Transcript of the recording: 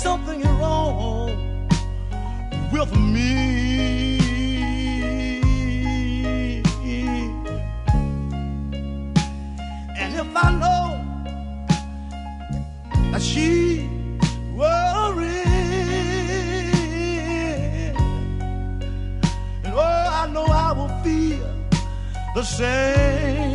something is wrong with me. And if I know that she worried, and oh, I know I will feel the same.